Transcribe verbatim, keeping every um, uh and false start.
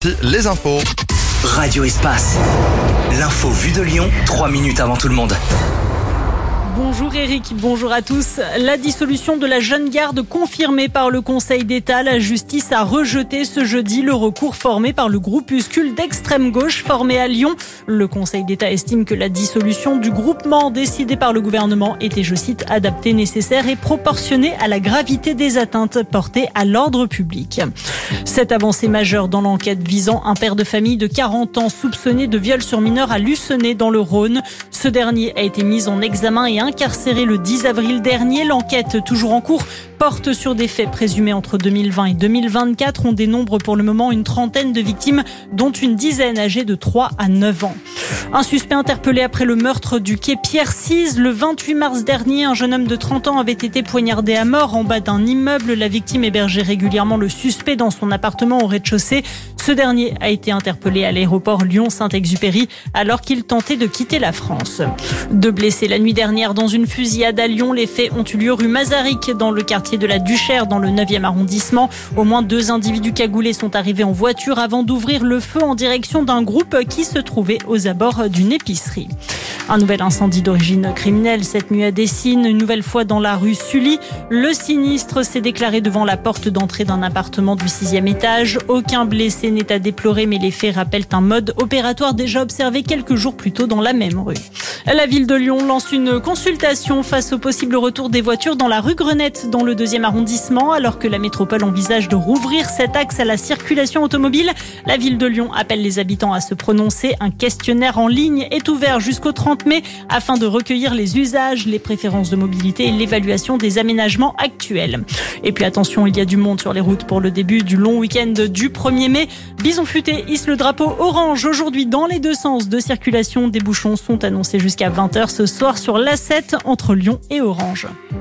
Les infos. Radio Espace. L'info vue de Lyon, trois minutes avant tout le monde. Bonjour Eric, bonjour à tous. La dissolution de la jeune garde confirmée par le Conseil d'État. La justice a rejeté ce jeudi le recours formé par le groupuscule d'extrême gauche formé à Lyon. Le Conseil d'État estime que la dissolution du groupement décidé par le gouvernement était, je cite, adaptée, nécessaire et proportionnée à la gravité des atteintes portées à l'ordre public. Cette avancée majeure dans l'enquête visant un père de famille de quarante ans soupçonné de viol sur mineur à Lucenay dans le Rhône. Ce dernier a été mis en examen et incarcéré le dix avril dernier. L'enquête, toujours en cours, porte sur des faits présumés entre deux mille vingt et deux mille vingt-quatre. On dénombre pour le moment une trentaine de victimes, dont une dizaine âgées de trois à neuf ans. Un suspect interpellé après le meurtre du quai Pierre-Cise. Le vingt-huit mars dernier, un jeune homme de trente ans avait été poignardé à mort en bas d'un immeuble. La victime hébergeait régulièrement le suspect dans son appartement au rez-de-chaussée. Ce dernier a été interpellé à l'aéroport Lyon-Saint-Exupéry alors qu'il tentait de quitter la France. Deux blessés la nuit dernière dans une fusillade à Lyon. Les faits ont eu lieu rue Mazaric, dans le quartier de la Duchère, dans le neuvième arrondissement. Au moins deux individus cagoulés sont arrivés en voiture avant d'ouvrir le feu en direction d'un groupe qui se trouvait aux abords d'une épicerie. Un nouvel incendie d'origine criminelle cette nuit à Dessines, une nouvelle fois dans la rue Sully. Le sinistre s'est déclaré devant la porte d'entrée d'un appartement du sixième étage. Aucun blessé n'est à déplorer, mais les faits rappellent un mode opératoire déjà observé quelques jours plus tôt dans la même rue. La ville de Lyon lance une consultation face au possible retour des voitures dans la rue Grenette, dans le deuxième arrondissement. Alors que la métropole envisage de rouvrir cet axe à la circulation automobile, la ville de Lyon appelle les habitants à se prononcer. Un questionnaire en ligne est ouvert jusqu'au trente mai afin de recueillir les usages, les préférences de mobilité et l'évaluation des aménagements actuels. Et puis attention, il y a du monde sur les routes pour le début du long week-end du premier mai. Bison Futé hisse le drapeau orange aujourd'hui dans les deux sens de circulation. Des bouchons sont annoncés jusqu'à vingt heures ce soir sur l'A sept entre Lyon et Orange.